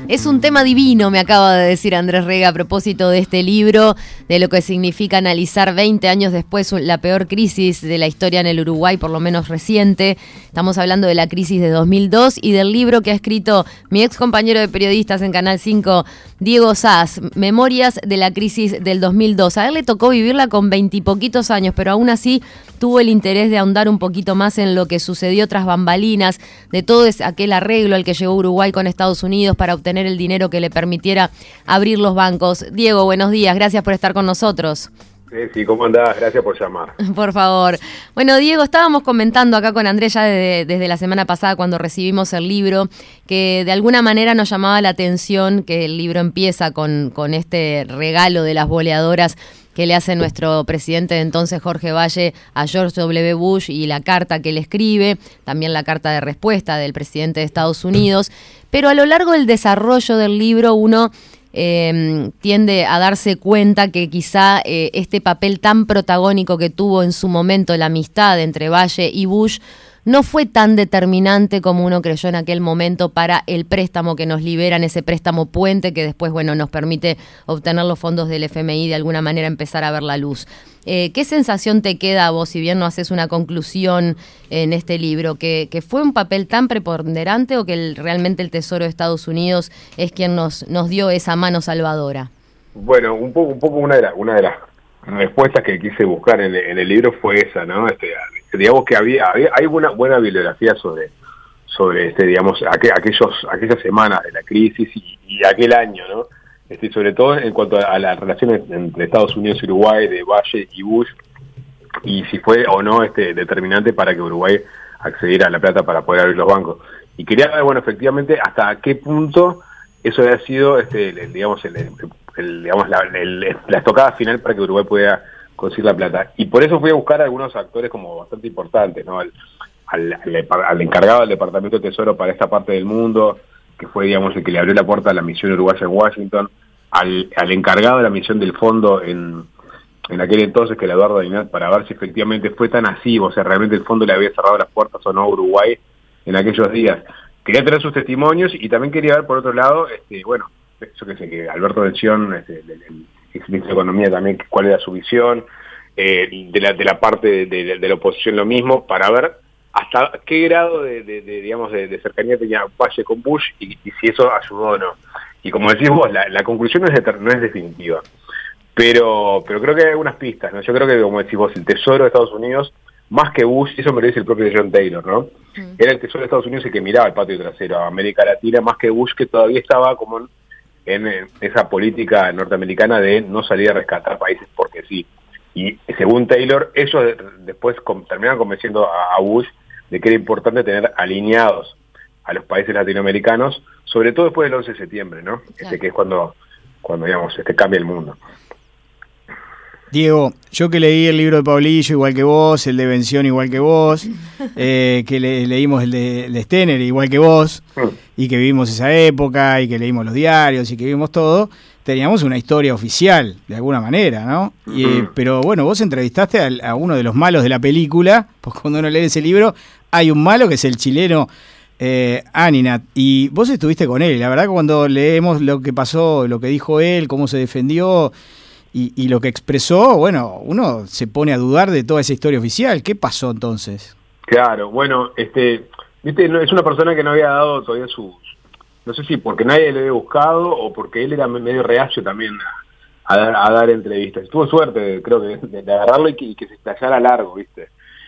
Es un tema divino, me acaba de decir Andrés Rega a propósito de este libro, de lo que significa analizar 20 años después la peor crisis de la historia en el Uruguay, por lo menos reciente. Estamos hablando de la crisis de 2002 y del libro que ha escrito mi ex compañero de periodistas en Canal 5, Diego Saz, Memorias de la crisis del 2002. A él le tocó vivirla con 20 y poquitos años, pero aún así tuvo el interés de ahondar un poquito más en lo que sucedió tras bambalinas, de todo aquel arreglo al que llegó Uruguay con Estados Unidos para obtener el dinero que le permitiera abrir los bancos. Diego, buenos días, gracias por estar con nosotros. Sí, ¿cómo andás? Gracias por llamar. Por favor. Bueno, Diego, estábamos comentando acá con Andrés ya desde la semana pasada cuando recibimos el libro, que de alguna manera nos llamaba la atención que el libro empieza con este regalo de las boleadoras que le hace nuestro presidente de entonces, Jorge Valle, a George W. Bush, y la carta que le escribe, también la carta de respuesta del presidente de Estados Unidos. Pero a lo largo del desarrollo del libro uno tiende a darse cuenta que quizá este papel tan protagónico que tuvo en su momento la amistad entre Valle y Bush no fue tan determinante como uno creyó en aquel momento para el préstamo que nos liberan, ese préstamo puente que después, bueno, nos permite obtener los fondos del FMI y de alguna manera empezar a ver la luz. ¿Qué sensación te queda a vos, si bien no haces una conclusión en este libro, que fue un papel tan preponderante o que realmente el Tesoro de Estados Unidos es quien nos dio esa mano salvadora? Bueno, un poco una de las respuestas que quise buscar en el libro fue esa, ¿no? Digamos que hay una buena bibliografía sobre digamos, aquellas semanas de la crisis y aquel año, ¿no? Sobre todo en cuanto a las relaciones entre Estados Unidos y Uruguay, de Valle y Bush, y si fue o no determinante para que Uruguay accediera a la plata para poder abrir los bancos. Y quería ver, bueno, efectivamente, hasta qué punto eso había sido, la estocada final para que Uruguay pudiera conseguir la plata. Y por eso fui a buscar a algunos actores como bastante importantes, ¿no? Al encargado del Departamento de Tesoro para esta parte del mundo, que fue, digamos, el que le abrió la puerta a la misión uruguaya en Washington, al encargado de la misión del fondo en aquel entonces, que era Eduardo Adinat, para ver si efectivamente fue tan así, o sea, realmente el fondo le había cerrado las puertas o no a Uruguay en aquellos días. Quería tener sus testimonios y también quería ver, por otro lado, bueno, yo que sé, que Alberto Dención, el exministro de Economía también, cuál era su visión, de la parte de la oposición lo mismo, para ver hasta qué grado de cercanía tenía Valle con Bush y si eso ayudó o no. Y como decís vos, la conclusión no es definitiva, pero creo que hay algunas pistas, ¿no? Yo creo que, como decís vos, el Tesoro de Estados Unidos, más que Bush, eso me lo dice el propio John Taylor, ¿no? Era el Tesoro de Estados Unidos el que miraba el patio trasero a América Latina, más que Bush, que todavía estaba como en esa política norteamericana de no salir a rescatar países porque sí. Y según Taylor, ellos después terminaron convenciendo a Bush de que era importante tener alineados a los países latinoamericanos, sobre todo después del 11 de septiembre, ¿no? Claro. Que es cuando digamos, cambia el mundo. Diego, yo que leí el libro de Pablillo igual que vos, el de Vención igual que vos, que leímos el de Stener igual que vos, y que vivimos esa época, y que leímos los diarios, y que vimos todo, teníamos una historia oficial, de alguna manera, ¿no? Pero bueno, vos entrevistaste a uno de los malos de la película, pues cuando uno lee ese libro, hay un malo que es el chileno Aninat, y vos estuviste con él. La verdad que cuando leemos lo que pasó, lo que dijo él, cómo se defendió y lo que expresó, bueno, uno se pone a dudar de toda esa historia oficial. ¿Qué pasó entonces? Claro, bueno, viste, es una persona que no había dado todavía no sé si porque nadie le había buscado o porque él era medio reacio también a dar entrevistas. Tuvo suerte, creo que, de agarrarlo y que se estallara largo, ¿viste?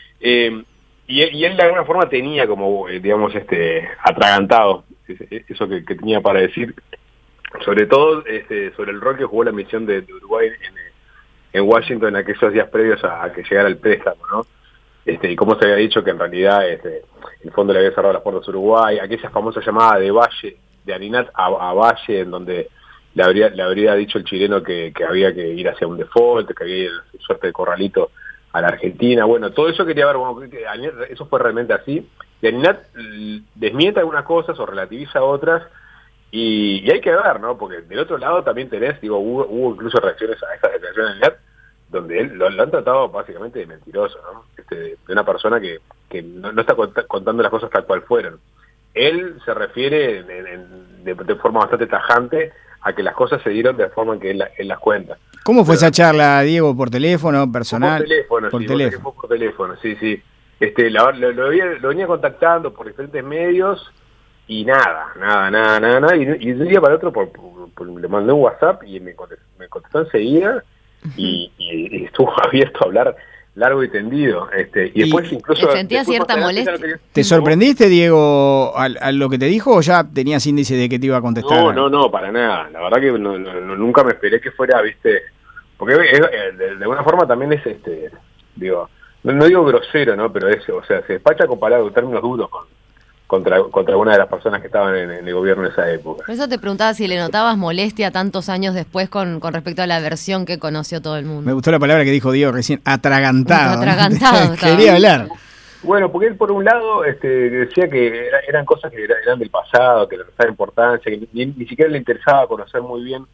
Y él de alguna forma tenía como, digamos, atragantado eso que tenía para decir, sobre todo sobre el rol que jugó la misión de Uruguay en Washington en aquellos días previos a que llegara el préstamo, ¿no? Y cómo se había dicho que en realidad el fondo le había cerrado las puertas a Uruguay, aquella famosa llamada de Valle, de Aninat a Valle, en donde le habría dicho el chileno que había que ir hacia un default, que había suerte de corralito a la Argentina. Bueno, todo eso quería ver, bueno, eso fue realmente así. Y Aninat desmiente algunas cosas o relativiza otras, y hay que ver, ¿no? Porque del otro lado también hubo incluso reacciones a estas declaraciones de Aninat, donde él lo han tratado básicamente de mentiroso, ¿no? De una persona que no está contando las cosas tal cual fueron. él se refiere de forma bastante tajante a que las cosas se dieron de forma en que él las cuenta. ¿Cómo fue esa charla, Diego? ¿Por teléfono, personal? Por teléfono, sí. Lo venía contactando por diferentes medios y nada. Y de un día para otro le mandé un WhatsApp y me contestó enseguida y estuvo abierto a hablar largo y tendido. Y después incluso... ¿Sentía cierta molestia? ¿Te sorprendiste, Diego, a lo que te dijo o ya tenías índice de que te iba a contestar? No, para nada. La verdad que nunca me esperé que fuera, viste... Porque de alguna forma también es, digo, no digo grosero, ¿no? Pero se despacha con palabras, términos duros contra alguna de las personas que estaban en el gobierno en esa época. Por eso te preguntaba si le notabas molestia tantos años después con respecto a la versión que conoció todo el mundo. Me gustó la palabra que dijo Diego recién, atragantado. Atragantado. Quería hablar. Bueno, porque él por un lado decía que eran cosas que eran del pasado, que le restaba importancia, que ni siquiera le interesaba conocer muy bien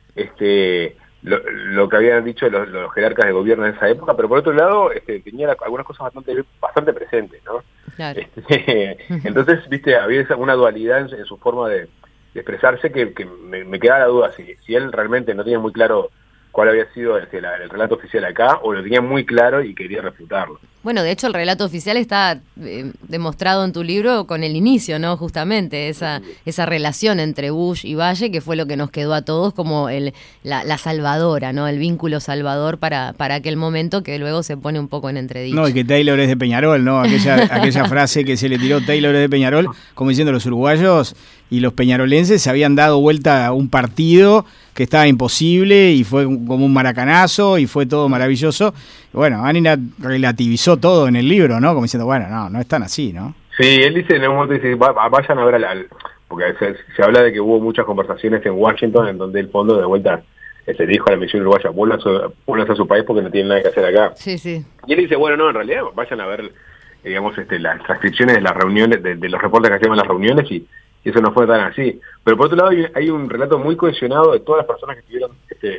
lo que habían dicho los jerarcas de gobierno en esa época, pero por otro lado tenía algunas cosas bastante presentes, ¿no? Claro. Entonces, viste, había una dualidad en su forma de expresarse que me quedaba la duda si él realmente no tenía muy claro cuál había sido el relato oficial acá, o lo tenía muy claro y quería refutarlo. Bueno, de hecho el relato oficial está demostrado en tu libro con el inicio, ¿no? Justamente esa relación entre Bush y Valle, que fue lo que nos quedó a todos como la salvadora, ¿no? El vínculo salvador para aquel momento que luego se pone un poco en entredicho. No, y que Taylor es de Peñarol, ¿no? Aquella frase que se le tiró, Taylor es de Peñarol, como diciendo los uruguayos y los peñarolenses se habían dado vuelta a un partido que estaba imposible y fue como un maracanazo y fue todo maravilloso. Bueno, Anina relativizó todo en el libro, ¿no? Como diciendo, bueno, no es tan así, ¿no? Sí, él dice en un momento, vayan a ver porque se habla de que hubo muchas conversaciones en Washington en donde el fondo de vuelta dijo a la misión uruguaya, vuelvan a su país porque no tienen nada que hacer acá. Sí. Y él dice, bueno, no, en realidad vayan a ver, digamos, las transcripciones de las reuniones, de los reportes que hacían en las reuniones y eso no fue tan así. Pero por otro lado hay un relato muy cohesionado de todas las personas que estuvieron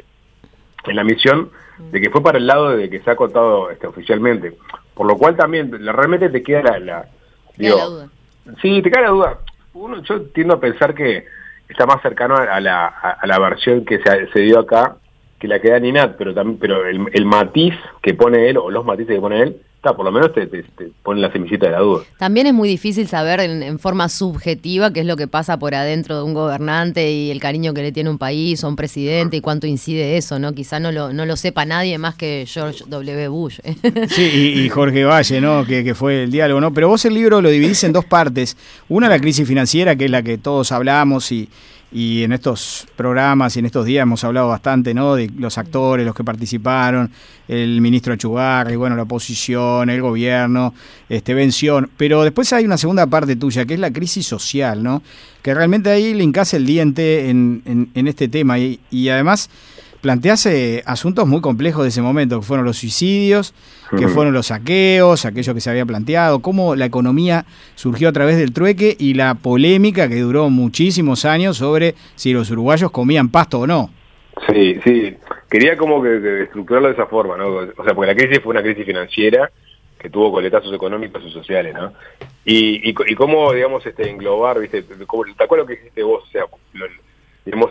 en la misión, de que fue para el lado de que se ha contado oficialmente. Por lo cual también realmente te queda la duda. Sí, te queda la duda. Yo tiendo a pensar que está más cercano a la versión que se dio acá que la que da Ninat, pero el matiz que pone él, o los matices que pone él, por lo menos te pone la semillita de la duda. También es muy difícil saber en forma subjetiva qué es lo que pasa por adentro de un gobernante y el cariño que le tiene un país o un presidente y cuánto incide eso, ¿no? Quizá no lo sepa nadie más que George W. Bush. Sí, y Jorge Valle, ¿no? Que fue el diálogo, ¿no? Pero vos el libro lo dividís en dos partes. Una, la crisis financiera, que es la que todos hablamos y en estos programas y en estos días hemos hablado bastante, ¿no? De los actores, los que participaron, el ministro Achugarri, bueno, la oposición, el gobierno, Bención. Pero después hay una segunda parte tuya, que es la crisis social, ¿no? Que realmente ahí le hincás el diente en este tema y además planteás asuntos muy complejos de ese momento, que fueron los suicidios, que fueron los saqueos, aquello que se había planteado, cómo la economía surgió a través del trueque y la polémica que duró muchísimos años sobre si los uruguayos comían pasto o no. Sí, quería como que estructurarlo de esa forma, ¿no? O sea, porque la crisis fue una crisis financiera que tuvo coletazos económicos y sociales, ¿no? Y cómo, digamos, englobar, ¿viste? Tal cual lo que dijiste vos, o sea, digamos,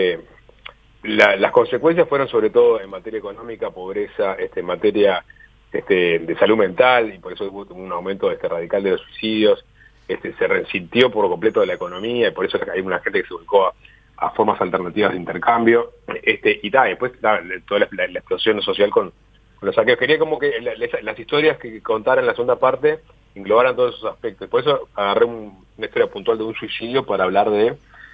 las consecuencias fueron sobre todo en materia económica, pobreza, en materia de salud mental, y por eso hubo un aumento radical de los suicidios, se resintió por completo de la economía, y por eso hay una gente que se ubicó a formas alternativas de intercambio, y después toda la explosión social con los saqueos. Quería como que las historias que contaran en la segunda parte englobaran todos esos aspectos. Por eso agarré una historia puntual de un suicidio para hablar de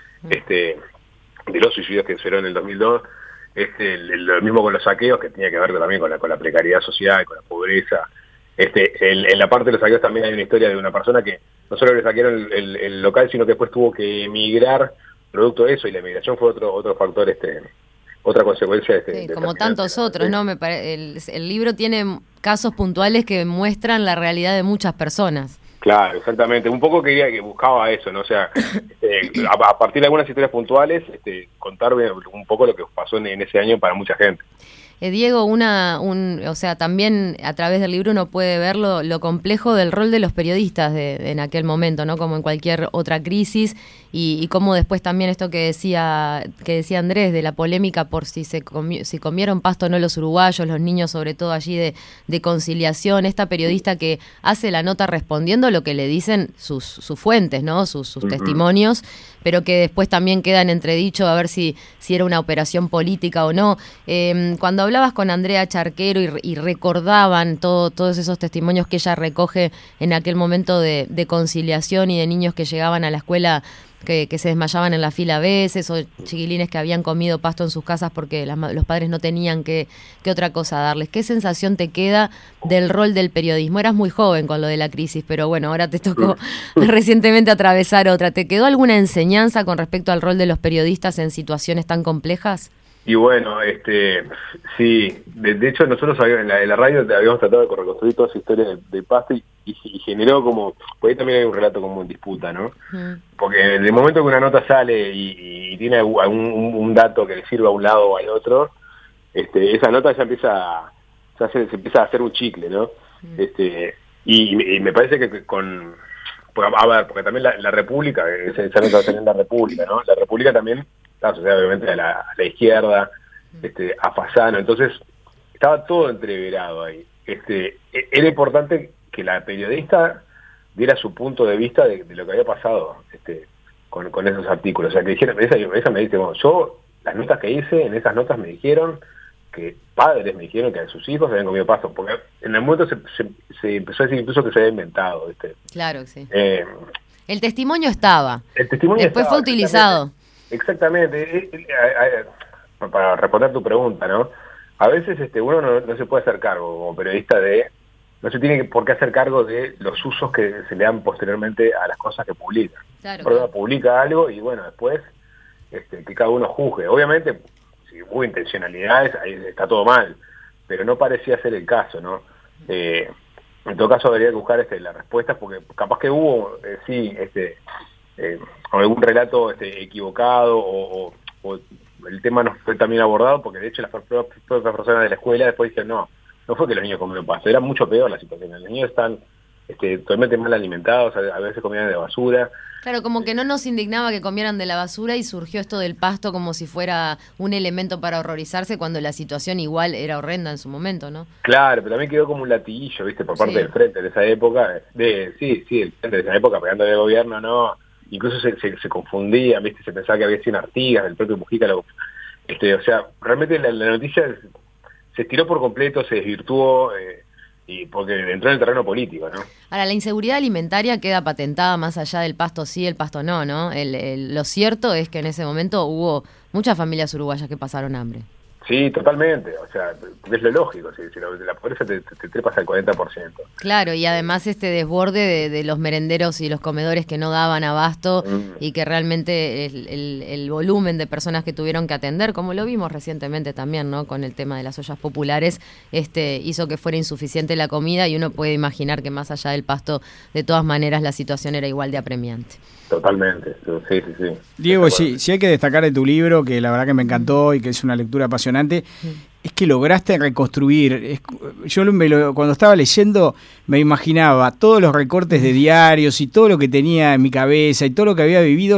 los suicidios que se dieron en el 2002, lo mismo con los saqueos, que tenía que ver también con la precariedad social, con la pobreza. En la parte de los saqueos también hay una historia de una persona que no solo le saquearon el local, sino que después tuvo que emigrar producto de eso, y la emigración fue otro factor, otra consecuencia. Sí, como tantos otros, ¿no? El libro tiene casos puntuales que muestran la realidad de muchas personas. Claro, exactamente. Un poco que buscaba eso, ¿no? O sea, a partir de algunas historias puntuales, contar un poco lo que pasó en ese año para mucha gente. Diego, o sea, también a través del libro uno puede ver lo complejo del rol de los periodistas en aquel momento, ¿no? Como en cualquier otra crisis, y cómo después también esto que decía Andrés, de la polémica por si comieron pasto o no los uruguayos, los niños sobre todo allí de conciliación, esta periodista que hace la nota respondiendo lo que le dicen sus fuentes, ¿no? Sus testimonios, pero que después también queda en entredicho a ver si era una operación política o no. Cuando hablabas con Andrea Charquero y recordaban todos esos testimonios que ella recoge en aquel momento de conciliación y de niños que llegaban a la escuela que se desmayaban en la fila a veces, o chiquilines que habían comido pasto en sus casas porque los padres no tenían qué otra cosa darles. ¿Qué sensación te queda del rol del periodismo? Eras muy joven con lo de la crisis, pero bueno, ahora te tocó recientemente atravesar otra. ¿Te quedó alguna enseñanza con respecto al rol de los periodistas en situaciones tan complejas? Y bueno, sí, de hecho nosotros en la radio habíamos tratado de reconstruir toda esa historia de pasto y generó como, por ahí también hay un relato como en disputa, ¿no? Porque en el momento que una nota sale y tiene un dato que le sirva a un lado o al otro, esa nota ya se empieza a hacer un chicle, ¿no? Y me parece que porque también la República, esa nota salió en la República, ¿no? La República también asociada obviamente a la izquierda, a Fasano, entonces estaba todo entreverado ahí. Era importante que la periodista diera su punto de vista de lo que había pasado con esos artículos. O sea, que dijeron, esa me dice, bueno, yo, las notas que hice, en esas notas me dijeron que padres me dijeron que a sus hijos habían comido pasto, porque en el momento se empezó a decir incluso que se había inventado. Claro, sí. El testimonio estaba. Después fue utilizado. Exactamente. Para responder tu pregunta, ¿no? A veces uno no se puede hacer cargo como periodista no se tiene por qué hacer cargo de los usos que se le dan posteriormente a las cosas que publica. Claro. Porque uno publica algo y bueno, después que cada uno juzgue. Obviamente, si hubo intencionalidades, ahí está todo mal, pero no parecía ser el caso, ¿no? En todo caso habría que buscar las respuestas, porque capaz que hubo, algún relato equivocado o el tema no fue también abordado, porque de hecho las propias personas de la escuela después dijeron no fue que los niños comieron pasto, era mucho peor la situación. Los niños están totalmente mal alimentados, a veces comían de basura. Claro, como que no nos indignaba que comieran de la basura y surgió esto del pasto como si fuera un elemento para horrorizarse cuando la situación igual era horrenda en su momento, ¿no? Claro, pero también quedó como un latiguillo, ¿viste? Por parte del frente de esa época, el frente de esa época pegando al gobierno, ¿no? Incluso se confundía, ¿viste? Se pensaba que había sido Artigas, el propio Mujica. O sea, realmente la noticia se estiró por completo, se desvirtuó, y porque entró en el terreno político, ¿no? Ahora, la inseguridad alimentaria queda patentada más allá del pasto sí, el pasto no, ¿no? Lo cierto es que en ese momento hubo muchas familias uruguayas que pasaron hambre. Sí, totalmente, o sea, es lo lógico, si la pobreza te trepas al 40%. Claro, y además desborde de los merenderos y los comedores que no daban abasto y que realmente el volumen de personas que tuvieron que atender, como lo vimos recientemente también, ¿no? Con el tema de las ollas populares, hizo que fuera insuficiente la comida y uno puede imaginar que más allá del pasto, de todas maneras, la situación era igual de apremiante. Totalmente, sí. Diego, sí hay que destacar de tu libro, que la verdad que me encantó y que es una lectura apasionante, es que lograste reconstruir. Yo cuando estaba leyendo me imaginaba todos los recortes de diarios y todo lo que tenía en mi cabeza y todo lo que había vivido,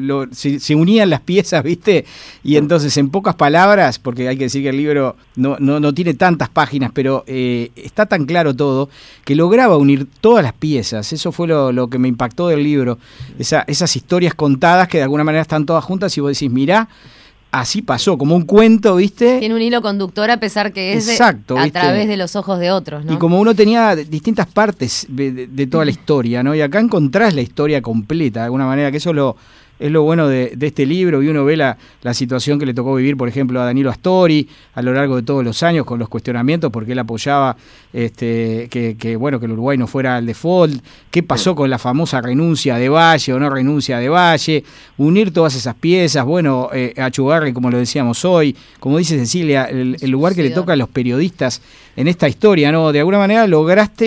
se unían las piezas, ¿viste? Y entonces, en pocas palabras, porque hay que decir que el libro no tiene tantas páginas, pero está tan claro todo, que lograba unir todas las piezas. Eso fue lo que me impactó del libro. Esas historias contadas que de alguna manera están todas juntas y vos decís, mirá, así pasó, como un cuento, ¿viste? Tiene un hilo conductor a pesar que es exacto, a través de los ojos de otros, ¿no? Y como uno tenía distintas partes de toda la historia, ¿no? Y acá encontrás la historia completa, de alguna manera, que eso es lo bueno de este libro, y uno ve la situación que le tocó vivir, por ejemplo, a Danilo Astori a lo largo de todos los años con los cuestionamientos, porque él apoyaba que el Uruguay no fuera al default, qué pasó con la famosa renuncia de Valle o no renuncia de Valle, unir todas esas piezas, a Chugarri, como lo decíamos hoy, como dice Cecilia, el lugar que le toca a los periodistas en esta historia, ¿no? De alguna manera lograste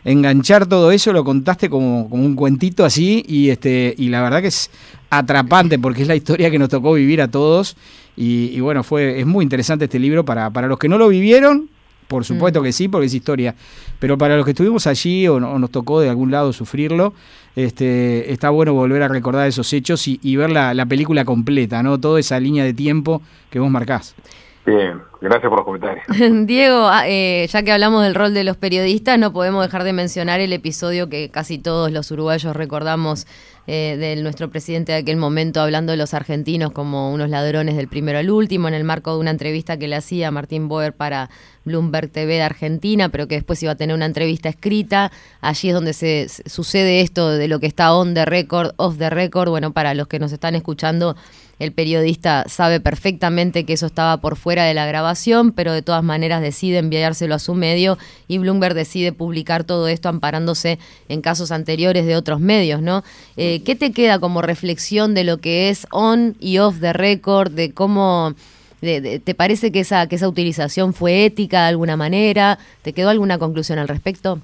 enganchar todo eso, lo contaste como un cuentito así, y la verdad que es atrapante, porque es la historia que nos tocó vivir a todos, y bueno, es muy interesante este libro para los que no lo vivieron. Por supuesto que sí, porque es historia. Pero para los que estuvimos allí o nos tocó de algún lado sufrirlo, está bueno volver a recordar esos hechos y ver la película completa, ¿no? Toda esa línea de tiempo que vos marcás. Bien, gracias por los comentarios. Diego, ya que hablamos del rol de los periodistas, no podemos dejar de mencionar el episodio que casi todos los uruguayos recordamos de nuestro presidente de aquel momento, hablando de los argentinos como unos ladrones del primero al último, en el marco de una entrevista que le hacía Martín Boer para Bloomberg TV de Argentina, pero que después iba a tener una entrevista escrita. Allí es donde se sucede esto de lo que está on the record, off the record. Bueno, para los que nos están escuchando, el periodista sabe perfectamente que eso estaba por fuera de la grabación, pero de todas maneras decide enviárselo a su medio, y Bloomberg decide publicar todo esto amparándose en casos anteriores de otros medios, ¿no? ¿Qué te queda como reflexión de lo que es on y off the record, de cómo te parece que esa utilización fue ética de alguna manera? ¿Te quedó alguna conclusión al respecto?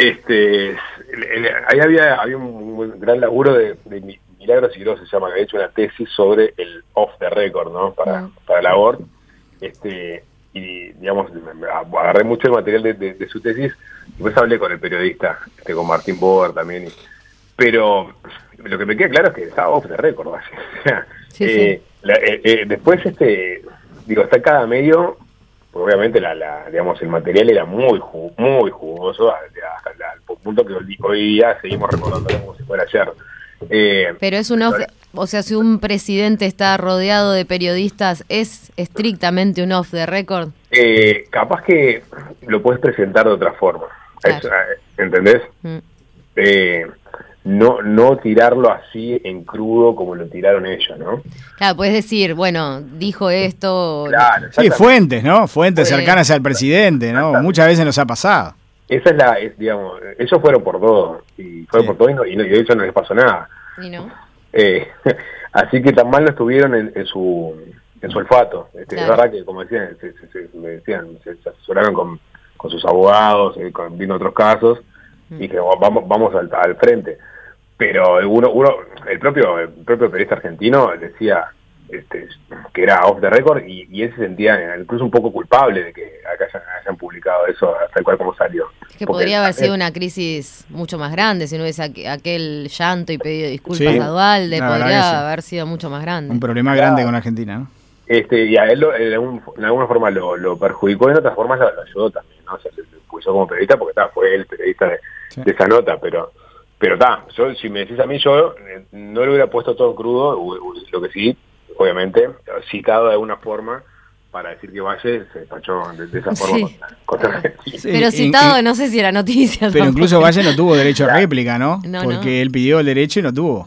Ahí había un gran laburo de Milagros Sigro, se llama, que había hecho una tesis sobre el off the record, ¿no? Para la ORT. Y digamos, agarré mucho el material de su tesis, y después hablé con el periodista, con Martín Boer también. Pero lo que me queda claro es que estaba off the record, o sea, sí. Después, está en cada medio. Obviamente digamos, el material era muy jugoso, hasta el punto que hoy día seguimos recordándolo como si fuera ayer. Pero es un off, o sea, si un presidente está rodeado de periodistas, ¿es estrictamente un off the record? Capaz que lo puedes presentar de otra forma, claro. ¿Entendés? No tirarlo así en crudo como lo tiraron ellos, ¿no? Claro, puedes decir, bueno, dijo esto. Claro, sí, fuentes, ¿no? Fuentes cercanas al presidente, ¿no? Muchas veces nos ha pasado. Esa digamos, ellos fueron por todo, y por todo, y de hecho no les pasó nada. ¿Y no? Así que tan mal no estuvieron en su olfato. Claro. Es verdad que, como decían, se asesoraron con sus abogados, viendo otros casos, y que vamos al frente. Pero el propio periodista argentino decía que era off the record, y él se sentía incluso un poco culpable de que acá hayan publicado eso tal cual como salió. Que podría haber sido una crisis mucho más grande, si no hubiese aquel llanto y pedido disculpas a Duhalde, podría haber sido mucho más grande. Un problema grande con Argentina, ¿no? Y a él en alguna forma lo perjudicó, y en otras formas lo ayudó también, ¿no? O sea, se puso como periodista porque fue el periodista de esa nota, pero yo, si me decís a mí, yo no lo hubiera puesto todo crudo, lo que sí, obviamente, citado de alguna forma para decir que Valle se despachó de esa forma. Sí. Pero citado, no sé si era noticia. Pero tampoco. Incluso Valle no tuvo derecho a réplica, ¿no? Porque él pidió el derecho y no tuvo.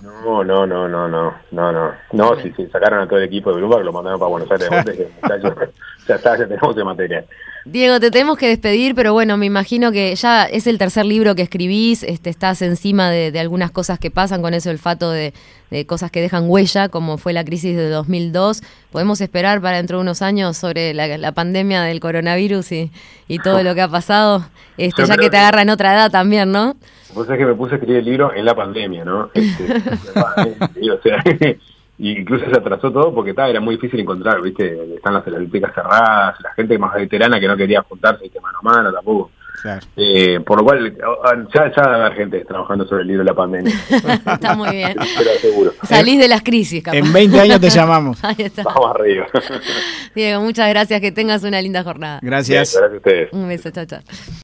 No, si sacaron a todo el equipo de Bloomberg, lo mandaron para Buenos Aires de vuelta, y que muchachos, ya tenemos el material. Diego, te tenemos que despedir, pero bueno, me imagino que ya es el tercer libro que escribís, estás encima de algunas cosas que pasan con ese olfato de cosas que dejan huella, como fue la crisis de 2002. ¿Podemos esperar para dentro de unos años sobre la pandemia del coronavirus y todo lo que ha pasado? Ya que te agarra en otra edad también, ¿no? Vos sabés que me puse a escribir el libro en la pandemia, ¿no? O sea, incluso se atrasó todo porque era muy difícil encontrar, ¿viste? Están las bibliotecas cerradas, la gente más veterana que no quería juntarse mano a mano tampoco. Claro. Por lo cual ya va a haber gente trabajando sobre el libro de la pandemia. Está muy bien. Pero seguro. Salís de las crisis, capaz. En 20 años te llamamos. Ahí está. Vamos arriba. Diego, muchas gracias, que tengas una linda jornada. Gracias. Bien, gracias a ustedes. Un beso, chao.